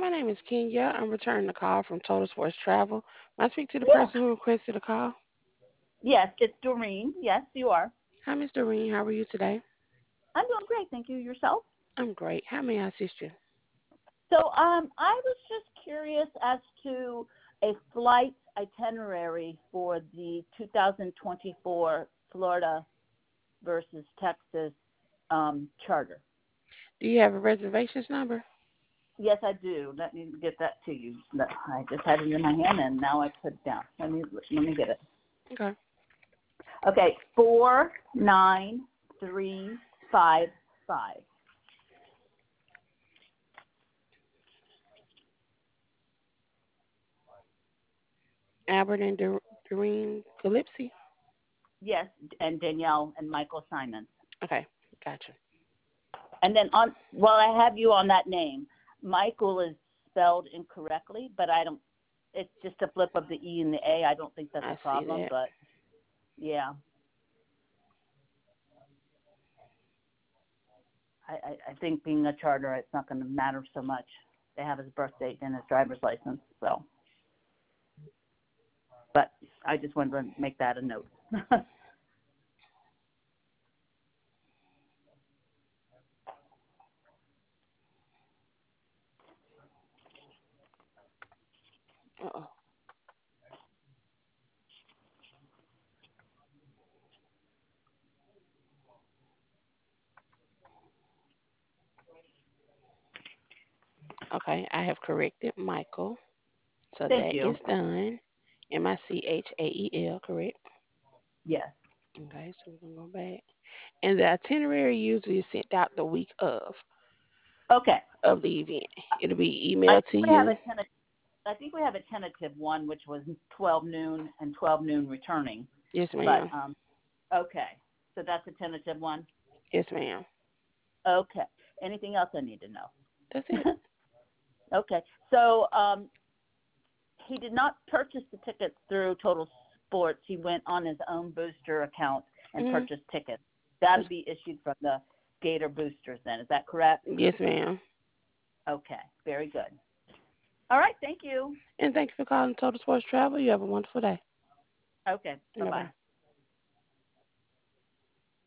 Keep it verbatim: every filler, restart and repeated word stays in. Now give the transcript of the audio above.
my name is Kenya. I'm returning a call from Total Sports Travel. May I speak to the Yeah. person who requested a call? Yes, it's Doreen. Yes, you are. Hi, Miss Doreen. How are you today? I'm doing great. Thank you. Yourself? I'm great. How may I assist you? So, um, I was just curious as to a flight itinerary for the two thousand twenty-four Florida versus Texas um, charter. Do you have a reservations number? Yes, I do. Let me get that to you. No, I just had it in my hand and now I put it down. Let me let me get it. Okay. Okay, four nine three five five. Albert and Dor- Doreen Calypsy? Yes, and Danielle and Michael Simons. Okay. Gotcha. And then on, well, I have you on that name. Michael is spelled incorrectly, but I don't. It's just a flip of the E and the A. I don't think that's a I see problem, that. but yeah, I, I, I think being a charter, it's not going to matter so much. They have his birth date and his driver's license, so. But I just wanted to make that a note. Uh-oh. Okay. I have corrected Michael. So Thank that is you. done. M I C H A E L, correct? Yes. Okay. So we're going to go back. And the itinerary usually is sent out the week of Okay. of the event. It'll be I emailed think to we have you. a tentative. I think we have a tentative one, which was twelve noon and twelve noon returning. Yes, But ma'am. um, okay, so that's a tentative one. Yes, ma'am. Okay. Anything else I need to That's it. know? Okay. So um, he did not purchase the tickets through Total Sports. He went on his own booster account and Hmm. purchased tickets. That'll That's, be issued from the Gator boosters. Then is that correct? yes, ma'am. Okay. Very good. All right. Thank you. And thank you for calling Total Sports Travel. You have a wonderful day. Okay. Bye Bye bye. bye.